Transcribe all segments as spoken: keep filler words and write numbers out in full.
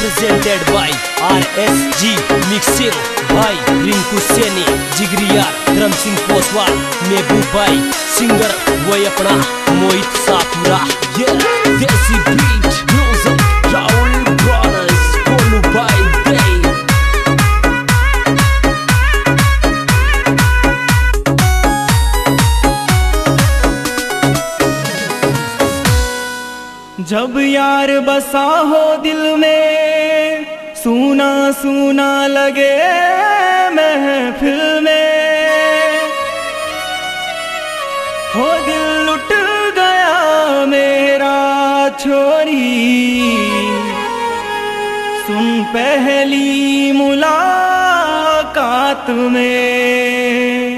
presented by R S G Mixing by Rinku Seni, Jigriya, Drum Singh Poswal, Mehboob Bhai, Singer वही अपना मोहित Sapura. Yeah, Desi Beat, Music, Raul Brothers, Kolu Bhai Day। जब यार बसा हो दिल में, सूना सूना लगे महफिल में, हो दिल लुट गया मेरा छोरी, सुन पहली मुलाकात में,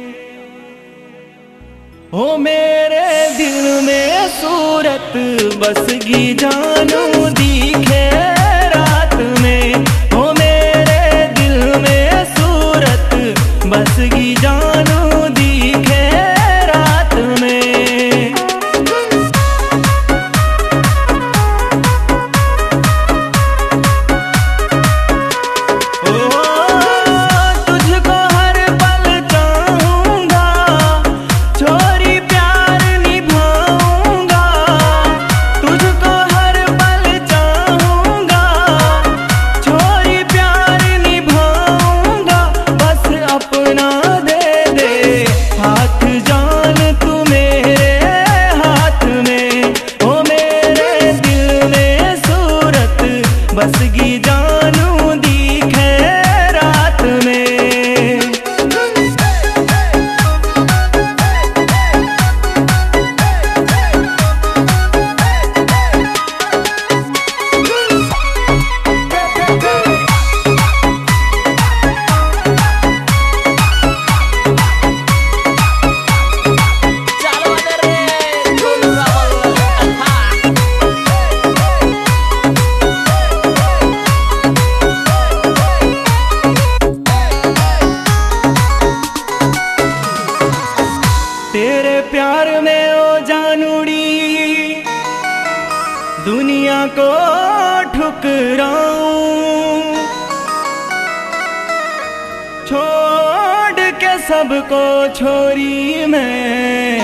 हो मेरे दिल में सूरत बस गी जानू दिखे रात में, हो मेरे दिल में सूरत बस गी जानू दिखे रात में। ओ तुझको हर पल चाहूंगा, छोरी प्यार निभाऊंगा, तुझको हर पल चाहूंगा, छोरी प्यार निभाऊंगा, बस अपना दे दे हाथ जान तू मेरे हाथ में, ओ मेरे दिल में सूरत बस गी जानू दिखे रात में। चलो रे गोलू रावल। तेरे प्यार में ओ जानूड़ी दुनिया को ठुकराऊं, छोड़ के सबको छोरी मैं,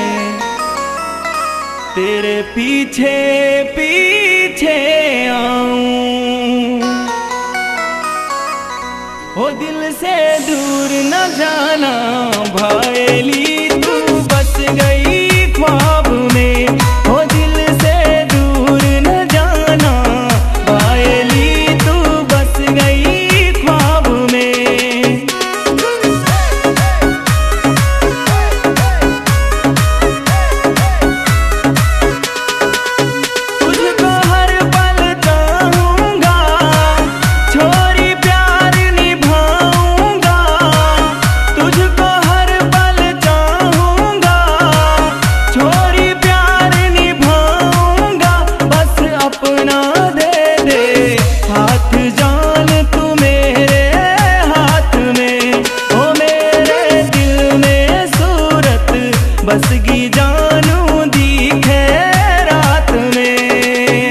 तेरे पीछे पीछे आऊं, ओ दिल से दूर न जाना भाईली, तू बस गई ख्वाब में, ओ दिल से दूर न जाना भाईली, तू बस गई ख्वाब में। तुझको हर पल चाहूंगा, छोरी प्यार निभाऊंगा, तुझको हर पल चाहूंगा, छोरी प्यार निभाऊंगा, बस अपना दे दे हाथ जान तू मेरे हाथ में, ओ मेरे दिल में सूरत बस गी जानू दिखे रात में।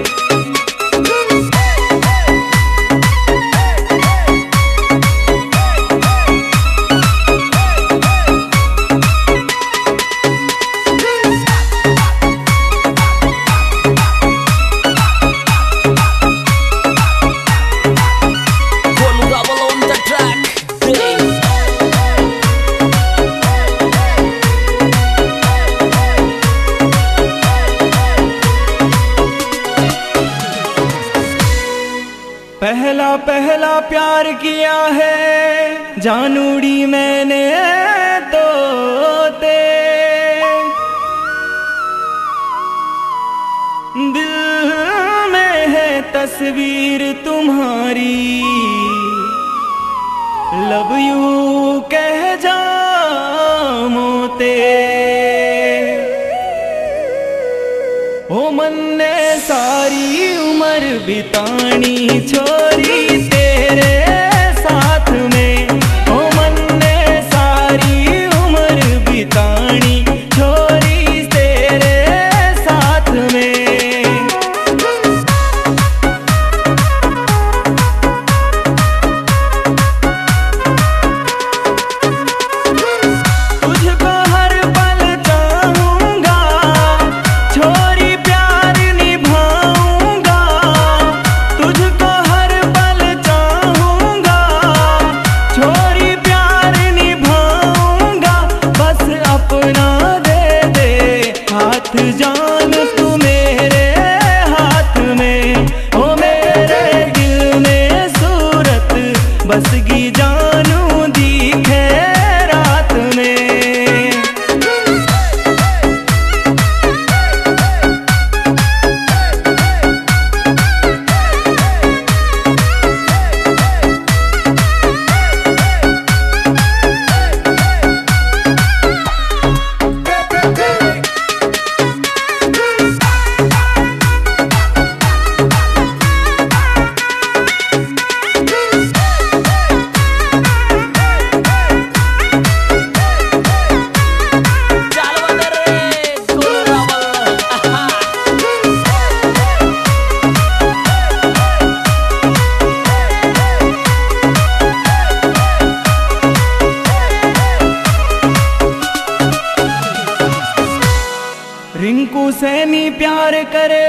Kolu Raval on the track. Day. पहला पहला प्यार किया है जानूड़ी मैंने तो ते, दिल में है तस्वीर तुम्हारी, लव यू कह जामोते, ओ मन ने सारी उम्र बितानी छोरी तेरे साथ में, ओ मन ने सारी उम्र बितानी छोरी तेरे साथ में। करे,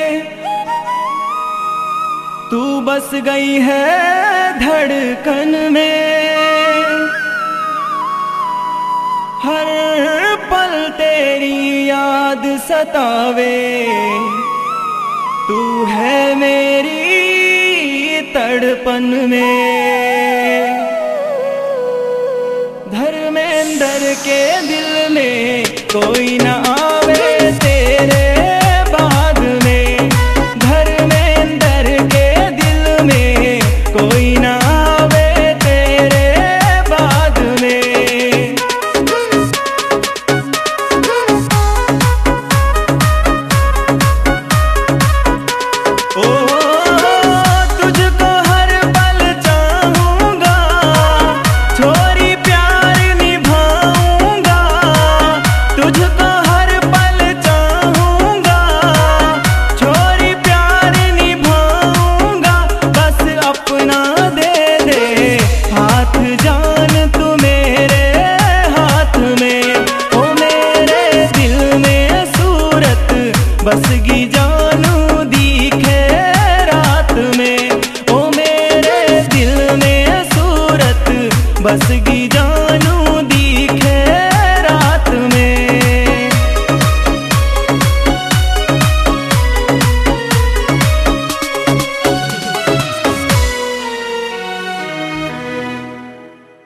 तू बस गई है धड़कन में। हर पल तेरी याद सतावे, तू है मेरी तड़पन में। धर्मेंद्र के दिल में कोई ना